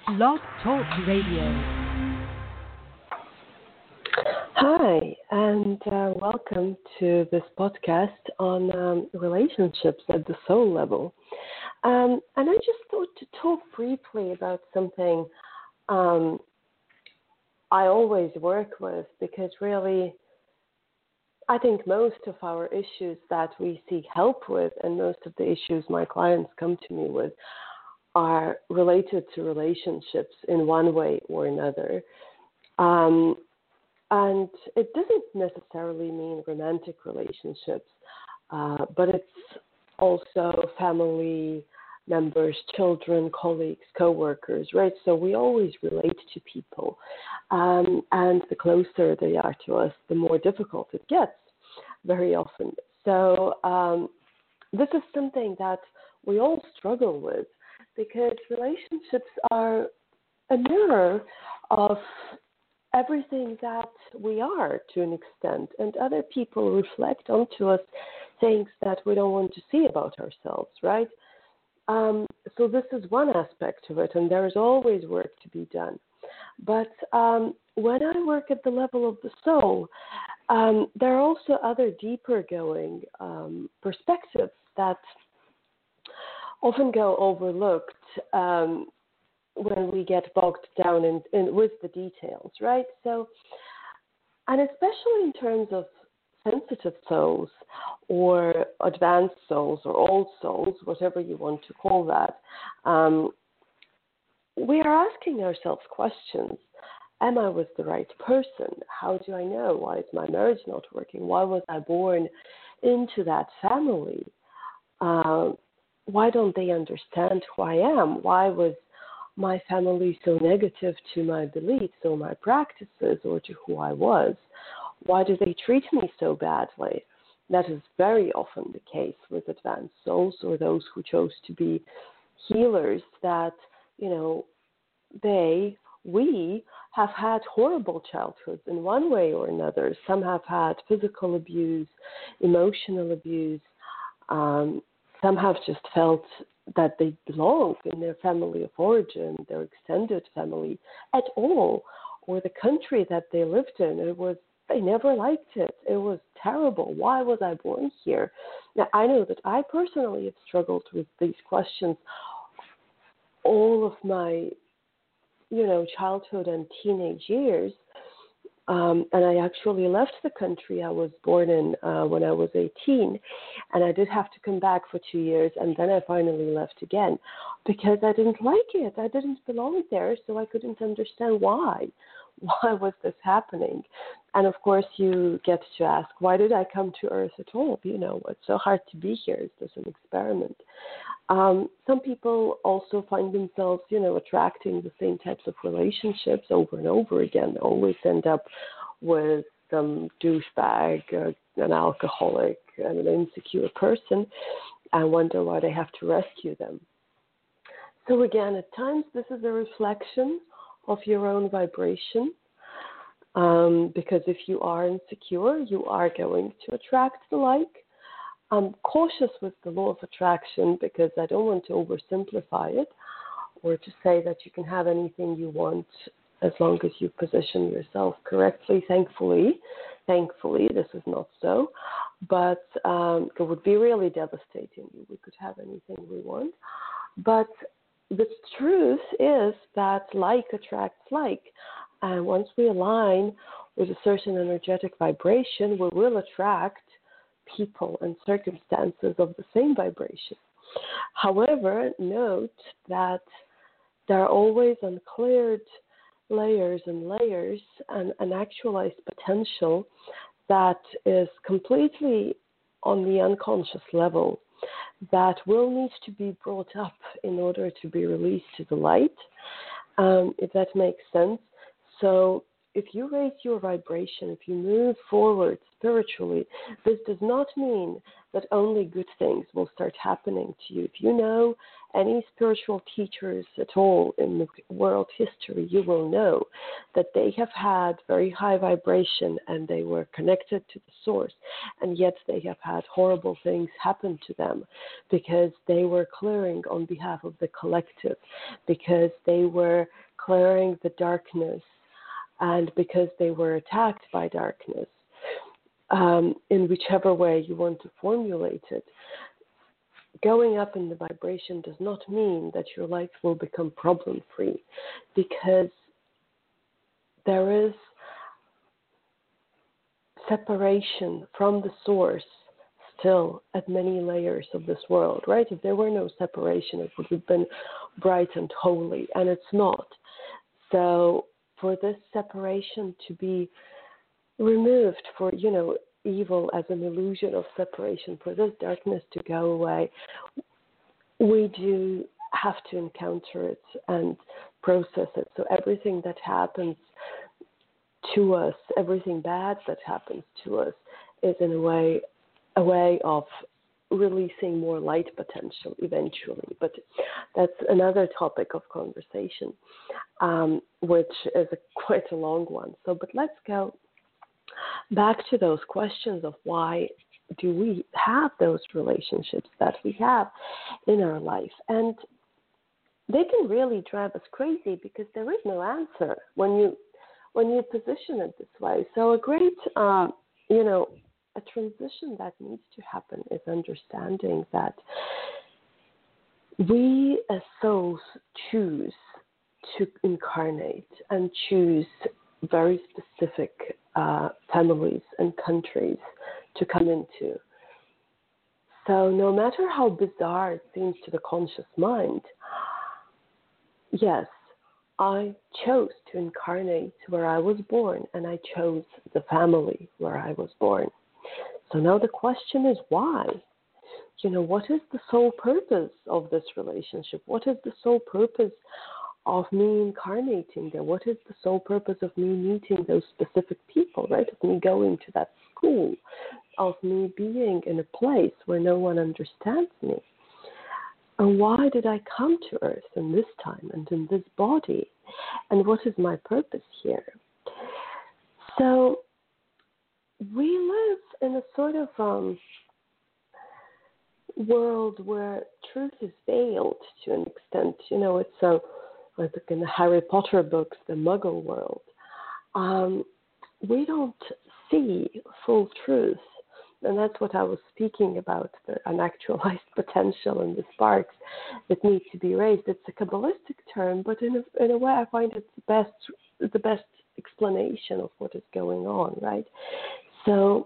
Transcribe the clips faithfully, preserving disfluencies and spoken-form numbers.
Blog Talk Radio. Hi, and uh, welcome to this podcast on um, relationships at the soul level. Um, and I just thought to talk briefly about something um, I always work with, because really I think most of our issues that we seek help with, and most of the issues my clients come to me with, are related to relationships in one way or another. Um, And it doesn't necessarily mean romantic relationships, uh, but it's also family members, children, colleagues, coworkers, right? So we always relate to people. Um, and the closer they are to us, the more difficult it gets very often. So um, this is something that we all struggle with, because relationships are a mirror of everything that we are to an extent, and other people reflect onto us things that we don't want to see about ourselves, right? Um, so this is one aspect of it, and there is always work to be done. But um, when I work at the level of the soul, um, there are also other deeper going um, perspectives that often go overlooked um, when we get bogged down in, in with the details, right? So, and especially in terms of sensitive souls or advanced souls or old souls, whatever you want to call that, um, we are asking ourselves questions. Am I with the right person? How do I know? Why is my marriage not working? Why was I born into that family? Uh, why don't they understand who I am? Why was my family so negative to my beliefs or my practices or to who I was? Why do they treat me so badly? That is very often the case with advanced souls or those who chose to be healers, that, you know, they, we have had horrible childhoods in one way or another. Some have had physical abuse, emotional abuse. Um, some have just felt that they belong in their family of origin, their extended family at all, or the country that they lived in. It was, they never liked it. It was terrible. Why was I born here? Now, I know that I personally have struggled with these questions all of my, you know, childhood and teenage years. Um, and I actually left the country I was born in uh, when I was eighteen, and I did have to come back for two years, and then I finally left again because I didn't like it. I didn't belong there, so I couldn't understand why. Why was this happening? And of course, you get to ask, why did I come to Earth at all? You know, it's so hard to be here. Is this an experiment? Um, some people also find themselves, you know, attracting the same types of relationships over and over again. They always end up with some douchebag, uh, an alcoholic, and an insecure person, and wonder why they have to rescue them. So again, at times this is a reflection of your own vibration, um, because if you are insecure, you are going to attract the like. I'm cautious with the law of attraction because I don't want to oversimplify it or to say that you can have anything you want as long as you position yourself correctly. Thankfully, thankfully, this is not so, but um, it would be really devastating. We could have anything we want. But the truth is that like attracts like. And once we align with a certain energetic vibration, we will attract people and circumstances of the same vibration. However, note that there are always uncleared layers and layers and an actualized potential that is completely on the unconscious level that will need to be brought up in order to be released to the light, um, if that makes sense. So if you raise your vibration, if you move forward spiritually, this does not mean that only good things will start happening to you. If you know any spiritual teachers at all in the world history, you will know that they have had very high vibration and they were connected to the source, and yet they have had horrible things happen to them because they were clearing on behalf of the collective, because they were clearing the darkness, and because they were attacked by darkness, um, in whichever way you want to formulate it. Going up in the vibration does not mean that your life will become problem-free, because there is separation from the source still at many layers of this world, right? If there were no separation, it would have been bright and holy, and it's not. So for this separation to be removed, for, you know, evil as an illusion of separation, for this darkness to go away, we do have to encounter it and process it. So everything that happens to us, everything bad that happens to us, is in a way a way of releasing more light potential eventually. But that's another topic of conversation, um, which is a, quite a long one. So, but let's go back to those questions of why do we have those relationships that we have in our life. And they can really drive us crazy because there is no answer when you when you position it this way. So a great, uh, you know, a transition that needs to happen is understanding that we as souls choose to incarnate and choose very specific uh, families and countries to come into. So no matter how bizarre it seems to the conscious mind, yes, I chose to incarnate where I was born, and I chose the family where I was born. So now the question is why? You know, what is the sole purpose of this relationship? What is the sole purpose of me incarnating there? What is the sole purpose of me meeting those specific people, right? Of me going to that school, of me being in a place where no one understands me? And why did I come to Earth in this time and in this body? And what is my purpose here? So we live in a sort of um, world where truth is veiled to an extent. You know, it's a, like in the Harry Potter books, the Muggle world. Um, we don't see full truth. And that's what I was speaking about, the unactualized potential and the sparks that need to be raised. It's a Kabbalistic term, but in a, in a way I find it's the best, the best explanation of what is going on, right? So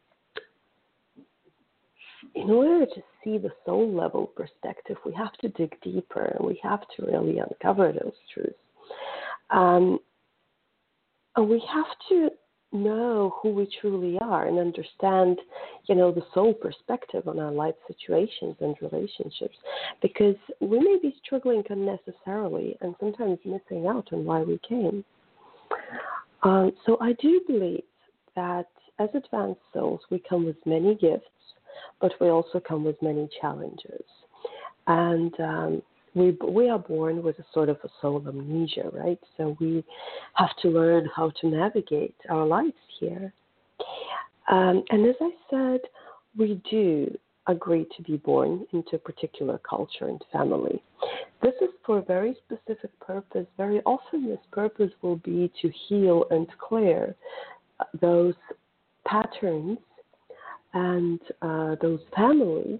in order to see the soul level perspective, we have to dig deeper and we have to really uncover those truths. Um, and we have to know who we truly are and understand, you know, the soul perspective on our life situations and relationships, because we may be struggling unnecessarily and sometimes missing out on why we came. Um, so I do believe that as advanced souls, we come with many gifts, but we also come with many challenges. And um, we we are born with a sort of a soul amnesia, right? So we have to learn how to navigate our lives here. Um, and as I said, we do agree to be born into a particular culture and family. This is for a very specific purpose. Very often this purpose will be to heal and clear those patterns and uh, those families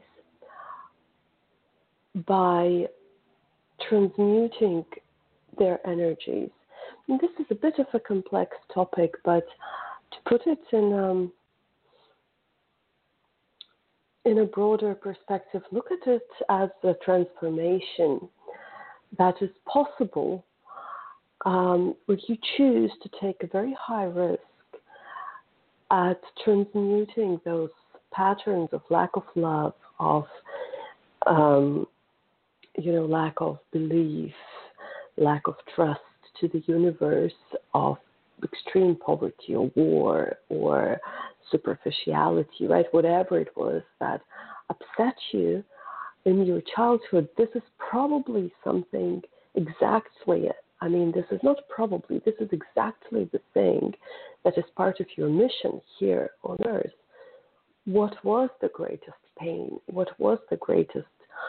by transmuting their energies. And this is a bit of a complex topic, but to put it in um, in a broader perspective, look at it as a transformation that is possible um, if you choose to take a very high risk at transmuting those patterns of lack of love, of um, you know, lack of belief, lack of trust to the universe, of extreme poverty or war or superficiality, right? Whatever it was that upset you in your childhood, this is probably something exactly, I mean, this is not probably, this is exactly the thing that is part of your mission here on earth. What was the greatest pain? What was the greatest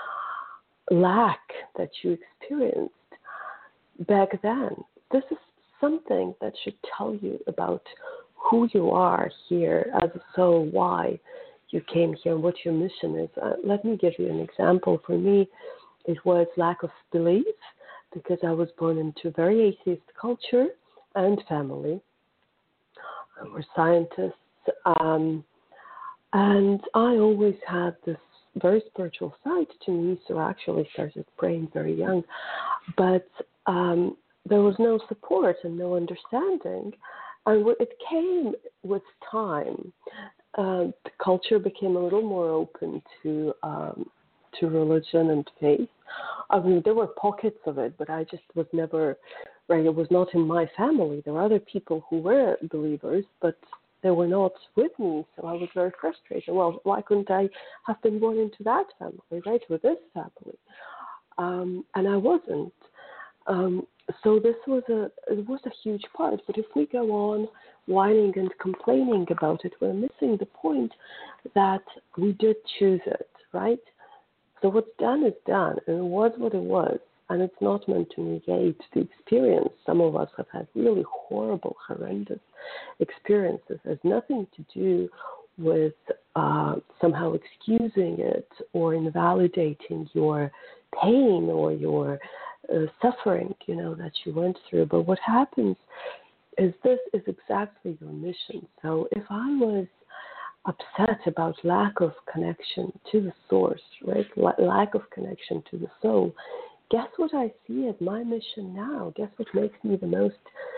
lack that you experienced back then? This is something that should tell you about who you are here as a soul, why you came here, and what your mission is. Uh, let me give you an example. For me, it was lack of belief, because I was born into a very atheist culture and family. We're scientists. Um, and I always had this very spiritual side to me, so I actually started praying very young. But um, there was no support and no understanding. And it came with time. Uh, the culture became a little more open to um, to religion and faith. I mean, there were pockets of it, but I just was never, right, it was not in my family. There were other people who were believers, but they were not with me, so I was very frustrated. Well, why couldn't I have been born into that family, right, with this family? Um, and I wasn't. Um, so this was a it was a huge part. But if we go on whining and complaining about it, we're missing the point that we did choose it, right? So what's done is done, and it was what it was, and it's not meant to negate the experience. Some of us have had really horrible, horrendous experiences. It has nothing to do with uh, somehow excusing it or invalidating your pain or your uh, suffering, you know, that you went through. But what happens is this is exactly your mission. So if I was upset about lack of connection to the source, right? L- lack of connection to the soul. Guess what I see as my mission now? Guess what makes me the most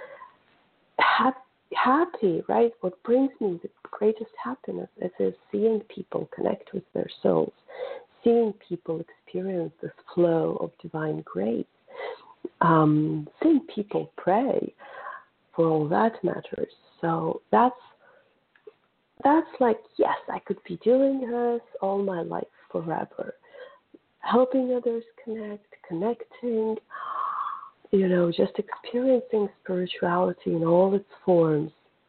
ha- happy, right? What brings me the greatest happiness is, is seeing people connect with their souls, seeing people experience this flow of divine grace, um, seeing people pray, for all that matters. So that's That's like, yes, I could be doing this all my life forever. Helping others connect, connecting, you know, just experiencing spirituality in all its forms.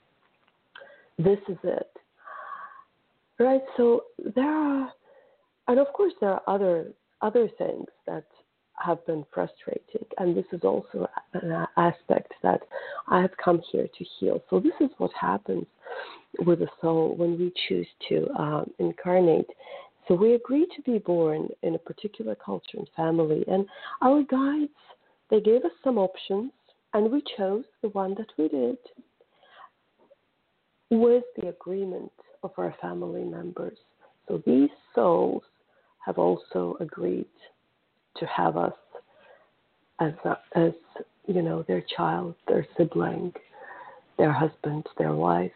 This is it. Right? So there are, and of course there are other other things that have been frustrating. And this is also an aspect that I have come here to heal. So this is what happens with the soul when we choose to um, incarnate. So we agree to be born in a particular culture and family, and our guides, they gave us some options, and we chose the one that we did with the agreement of our family members. So these souls have also agreed to have us as, a, as you know, their child, their sibling, their husband, their wife.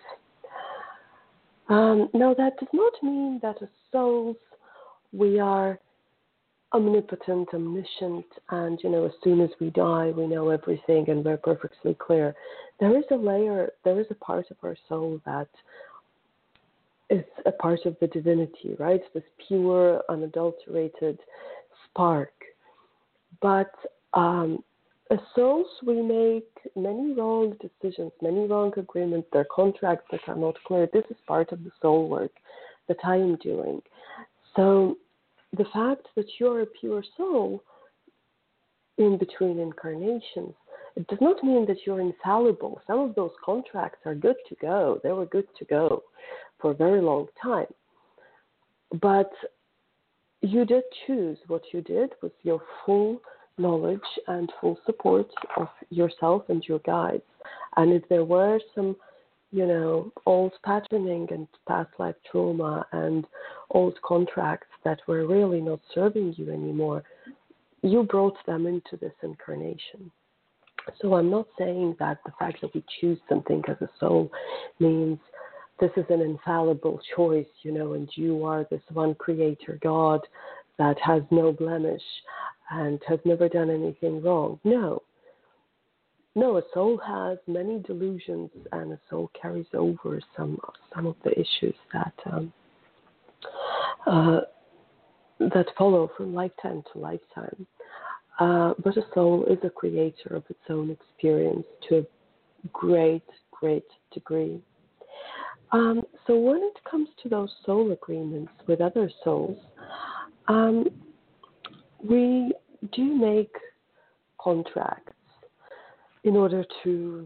Um, now, that does not mean that as souls we are omnipotent, omniscient, and, you know, as soon as we die, we know everything and we're perfectly clear. There is a layer, there is a part of our soul that is a part of the divinity, right? This pure, unadulterated spark. But um, as souls, we make many wrong decisions, many wrong agreements. There are contracts that are not clear. This is part of the soul work that I am doing. So the fact that you're a pure soul in between incarnations, it does not mean that you're infallible. Some of those contracts are good to go. They were good to go for a very long time. But you did choose. What you did with your full knowledge and full support of yourself and your guides. And if there were some, you know, old patterning and past life trauma and old contracts that were really not serving you anymore, you brought them into this incarnation. So I'm not saying that the fact that we choose something as a soul means this is an infallible choice, you know, and you are this one creator God that has no blemish and has never done anything wrong. No. no, a soul has many delusions, and a soul carries over some some of the issues that um, uh, that follow from lifetime to lifetime. Uh, but a soul is a creator of its own experience to a great, great degree. Um, so when it comes to those soul agreements with other souls, um, we do make contracts in order to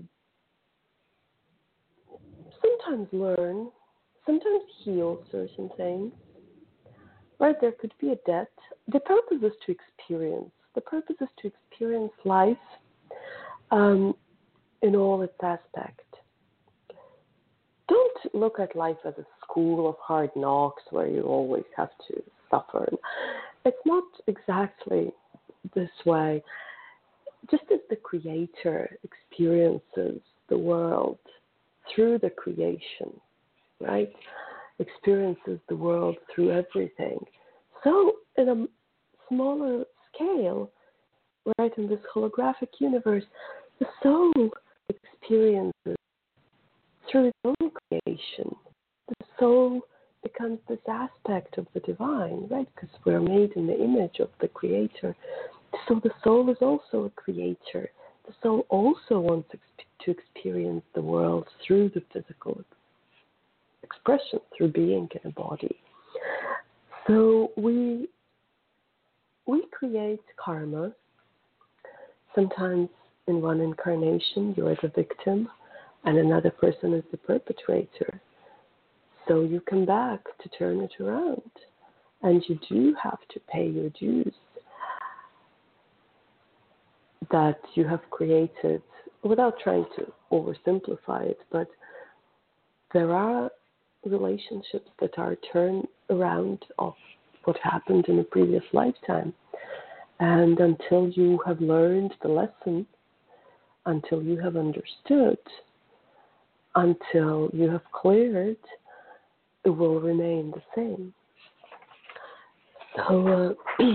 sometimes learn, sometimes heal certain things. Right? There could be a debt. The purpose is to experience. The purpose is to experience life um, in all its aspects. Don't look at life as a school of hard knocks where you always have to suffer. It's not exactly this way. Just as the Creator experiences the world through the creation, right? Experiences the world through everything. So, in a smaller scale, right, in this holographic universe, the soul experiences through its own creation. The soul becomes this aspect of the divine, right, because we're made in the image of the Creator. So the soul is also a creator. The soul also wants to experience the world through the physical expression, through being in a body. So we we create karma. Sometimes in one incarnation you're the victim and another person is the perpetrator. So you come back to turn it around, and you do have to pay your dues that you have created, without trying to oversimplify it, but there are relationships that are turned around of what happened in a previous lifetime. And until you have learned the lesson, until you have understood, until you have cleared, it will remain the same. So uh,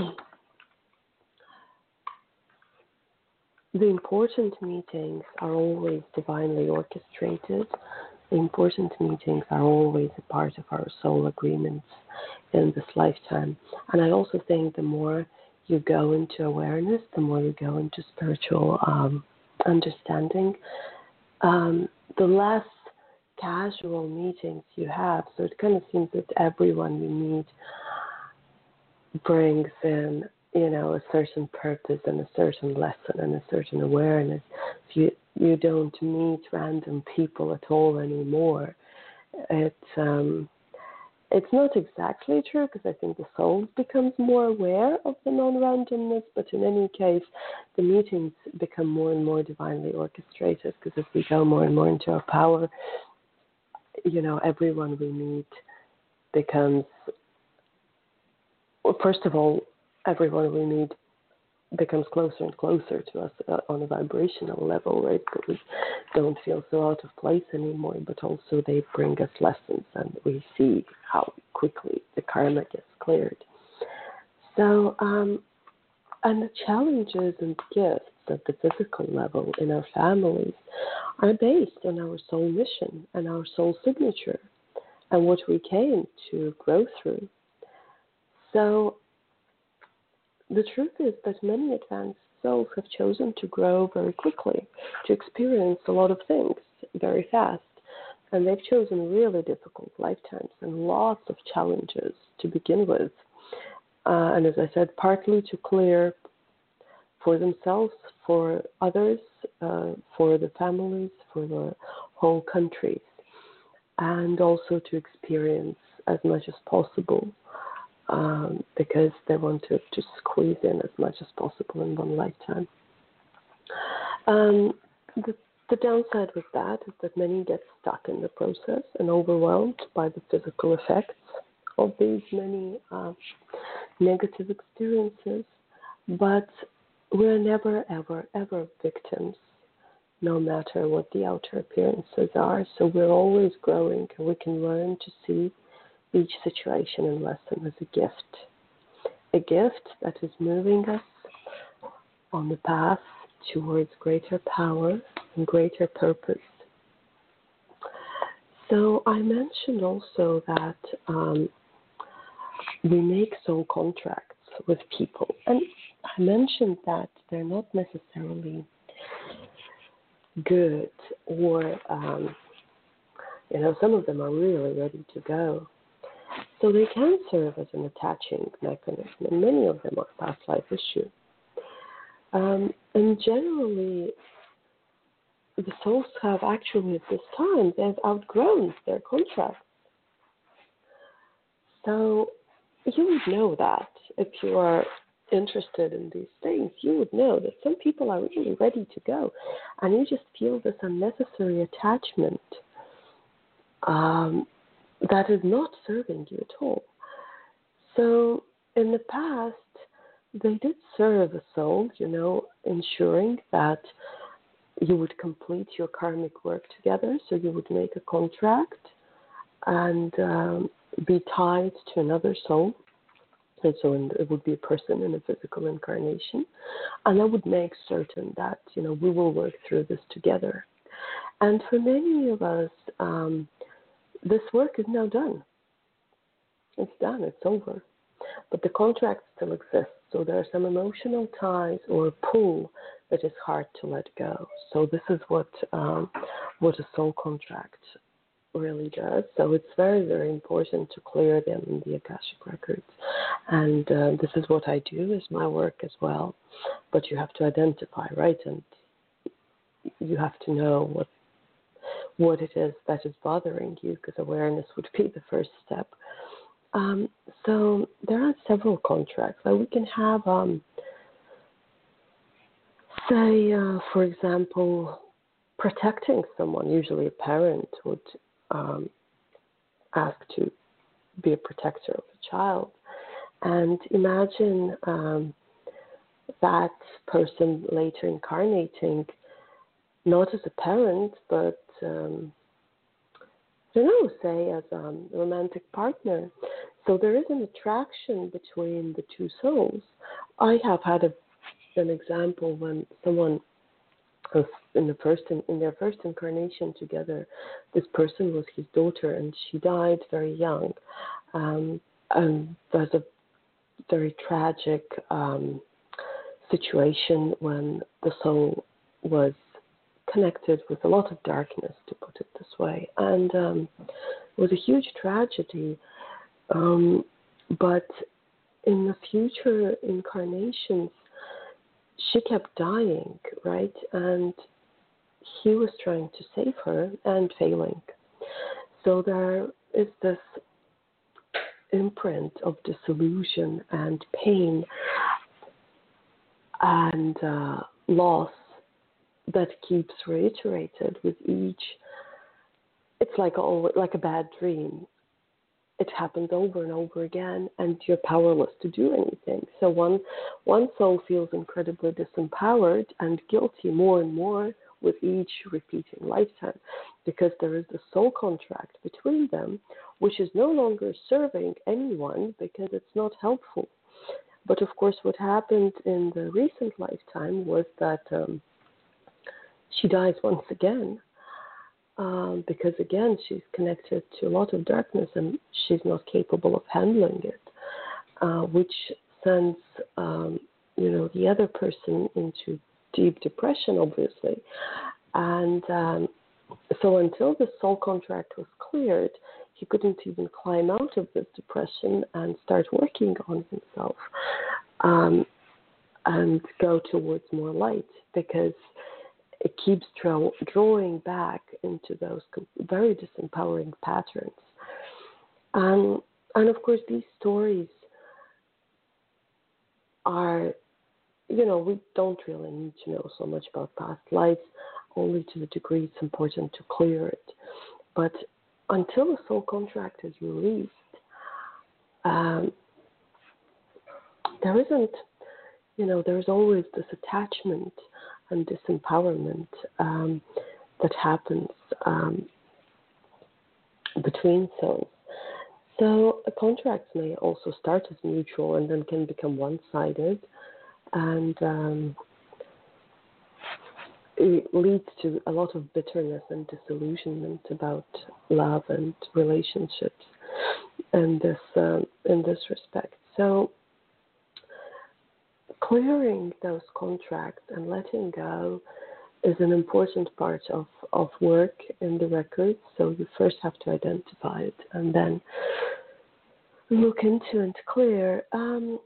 the important meetings are always divinely orchestrated. The important meetings are always a part of our soul agreements in this lifetime. And I also think the more you go into awareness, the more you go into spiritual um, understanding, um, the less casual meetings you have. So it kind of seems that everyone you meet brings in, you know, a certain purpose and a certain lesson and a certain awareness. If you you don't meet random people at all anymore, it's um, it's not exactly true, because I think the soul becomes more aware of the non-randomness. But in any case, the meetings become more and more divinely orchestrated, because as we go more and more into our power, you know, everyone we meet becomes, well, first of all, everyone we meet becomes closer and closer to us uh, on a vibrational level, right? That we don't feel so out of place anymore, but also they bring us lessons, and we see how quickly the karma gets cleared. So, um, and the challenges and gifts at the physical level in our families are based on our soul mission and our soul signature and what we came to grow through. So the truth is that many advanced souls have chosen to grow very quickly, to experience a lot of things very fast. And they've chosen really difficult lifetimes and lots of challenges to begin with. Uh, and as I said, partly to clear for themselves, for others, uh, for the families, for the whole countries, and also to experience as much as possible. Um, because they want to just squeeze in as much as possible in one lifetime. Um, the, the downside with that is that many get stuck in the process and overwhelmed by the physical effects of these many uh, negative experiences. But we're never, ever, ever victims, no matter what the outer appearances are. So we're always growing, and we can learn to see each situation and lesson as a gift, a gift that is moving us on the path towards greater power and greater purpose. So I mentioned also that um, we make soul contracts with people. And I mentioned that they're not necessarily good or, um, you know, some of them are really ready to go. So they can serve as an attaching mechanism, and many of them are past life issue. Um, and generally, the souls have actually at this time, they've outgrown their contracts. So you would know that if you are interested in these things, you would know that some people are really ready to go, and you just feel this unnecessary attachment um, that is not serving you at all. So in the past, they did serve a soul, you know, ensuring that you would complete your karmic work together. So you would make a contract and um, be tied to another soul. And so it would be a person in a physical incarnation. And I would make certain that, you know, we will work through this together. And for many of us, um, this work is now done. It's done. It's over. But the contract still exists. So there are some emotional ties or pull that is hard to let go. So this is what um, what a soul contract really does. So it's very, very important to clear them in the Akashic records. And uh, this is what I do as my work as well. But you have to identify, right? And you have to know what what it is that is bothering you, because awareness would be the first step. Um, so there are several contracts. So we can have, um, say, uh, for example, protecting someone. Usually a parent would um, ask to be a protector of a child. And imagine um, that person later incarnating not as a parent, but um, I don't know, say as um, a romantic partner. So there is an attraction between the two souls. I have had a, an example when someone was in the first in, in their first incarnation together. This person was his daughter, and she died very young. Um, and there's a very tragic um, situation when the soul was connected with a lot of darkness, to put it this way. And um, it was a huge tragedy. Um, but in the future incarnations, she kept dying, right? And he was trying to save her and failing. So there is this imprint of disillusion and pain and uh, loss that keeps reiterated with each. It's like a, like a bad dream. It happens over and over again, and you're powerless to do anything. So one one soul feels incredibly disempowered and guilty more and more with each repeating lifetime, because there is the soul contract between them, which is no longer serving anyone because it's not helpful. But of course, what happened in the recent lifetime was that um, she dies once again. Um, because again, she's connected to a lot of darkness and she's not capable of handling it, uh, which sends, um, you know, the other person into deep depression, obviously. And um, so until the soul contract was cleared, he couldn't even climb out of this depression and start working on himself um, and go towards more light, because it keeps draw, drawing back into those very disempowering patterns. Um, and of course, these stories are, you know, we don't really need to know so much about past lives, only to the degree it's important to clear it. But until a soul contract is released, um, there isn't, you know, there's always this attachment and disempowerment um, that happens um, between souls. So uh, contracts may also start as mutual and then can become one-sided. And um, it leads to a lot of bitterness and disillusionment about love and relationships and this um, in this respect. So clearing those contracts and letting go is an important part of, of work in the records. So you first have to identify it and then look into and clear. Um,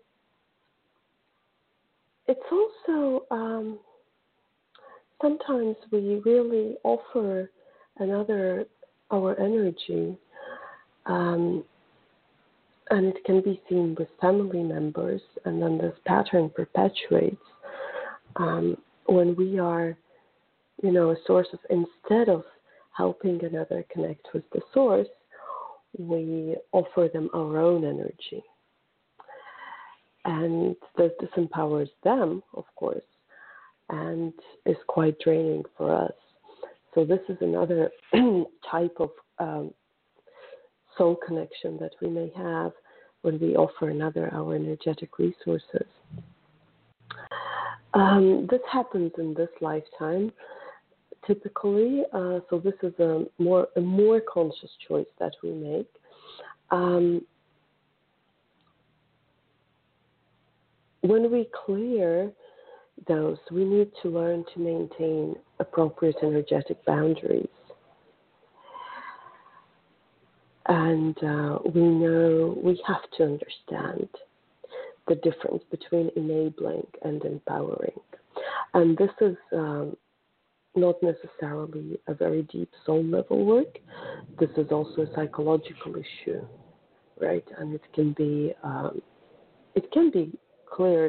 it's also um, sometimes we really offer another our energy, um, and it can be seen with family members, and then this pattern perpetuates um, when we are, you know, a source of, instead of helping another connect with the source, we offer them our own energy. And this disempowers them, of course, and is quite draining for us. So this is another type of um, soul connection that we may have when we offer another our energetic resources. Um, this happens in this lifetime, typically. Uh, so this is a more a more conscious choice that we make. Um, when we clear those, we need to learn to maintain appropriate energetic boundaries. And uh, we know we have to understand the difference between enabling and empowering. And this is um, not necessarily a very deep soul level work. This is also a psychological issue, right? And it can be um, it can be cleared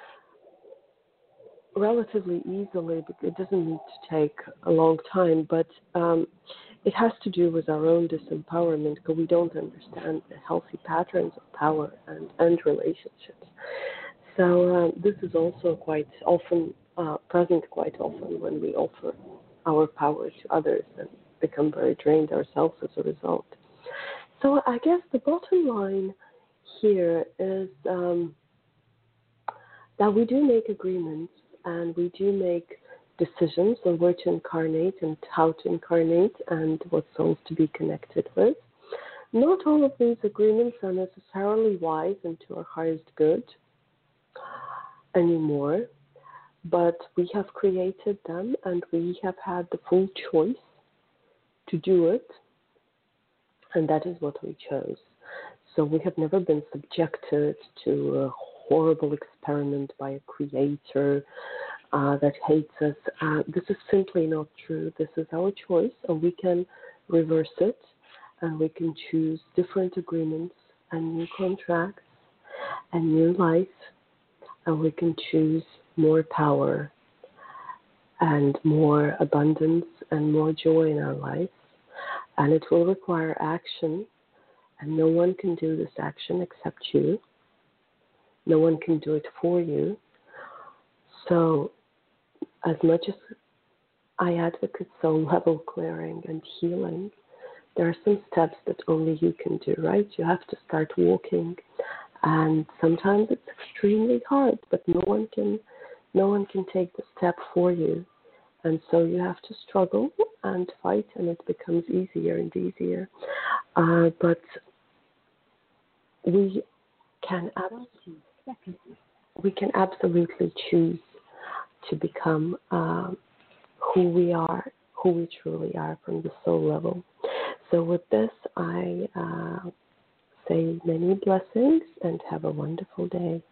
relatively easily, but it doesn't need to take a long time, but um, it has to do with our own disempowerment because we don't understand the healthy patterns of power and, and relationships. So um, this is also quite often uh, present quite often when we offer our power to others and become very drained ourselves as a result. So I guess the bottom line here is um, that we do make agreements and we do make decisions on where to incarnate and how to incarnate and what souls to be connected with. Not all of these agreements are necessarily wise and to our highest good anymore, but we have created them and we have had the full choice to do it, and that is what we chose. So we have never been subjected to a horrible experiment by a creator uh, that hates us. Uh, this is simply not true. This is our choice, and we can reverse it, and we can choose different agreements and new contracts and new life, and we can choose more power and more abundance and more joy in our life. And it will require action, and no one can do this action except you. No one can do it for you. So as much as I advocate soul level clearing and healing, there are some steps that only you can do, right? You have to start walking, and sometimes it's extremely hard, but no one can no one can take the step for you. And so you have to struggle and fight, and it becomes easier and easier. Uh, but we can absolutely, we can absolutely choose to become um, who we are, who we truly are from the soul level. So with this, I uh, say many blessings and have a wonderful day.